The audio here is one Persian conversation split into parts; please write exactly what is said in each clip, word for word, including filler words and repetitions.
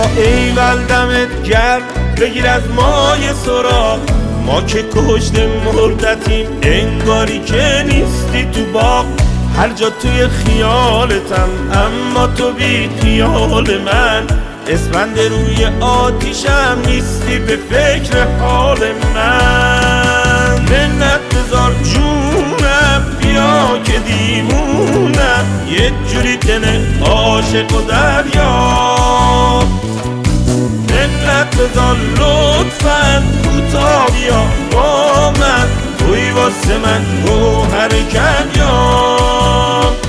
ایول دمت گرم بگیر از مای سراغ، ما که کشته مردتیم انگاری که نیستی تو باغ. هر جا توی خیالتم اما تو بی خیال من، اسفند روی آتیشم نیستی به فکر حال من. منت بذار جونم بیا که دیوونم، یه جوری دل عاشق و دریا. منت بذار لطفاً کوتا بیا با من، توی واسه من گوهر کنیا.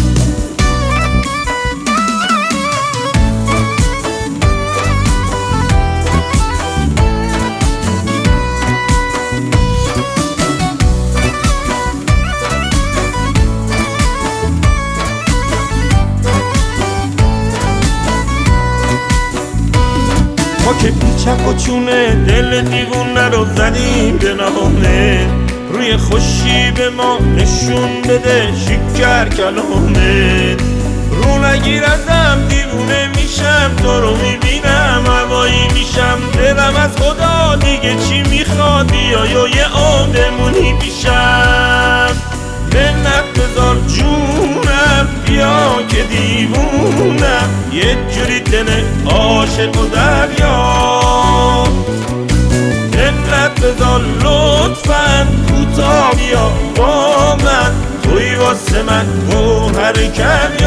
ما که پیچک و چونه دل دیوونه رو زدیم به نامه، روی خوشی به ما نشون بده شکر کلامه. رو نگیر ازم دیوونه میشم، تو رو میبینم هوایی میشم، دلم از خدا دیگه چی میخواد، بیا یا یه آدمونی میشم. منت بذار جونم بیا که دیوونم، یه جوری دل عاشق و دریا. منت بذار لطفاً کوتا بیا با من، توی واسه من گوهر کنیا.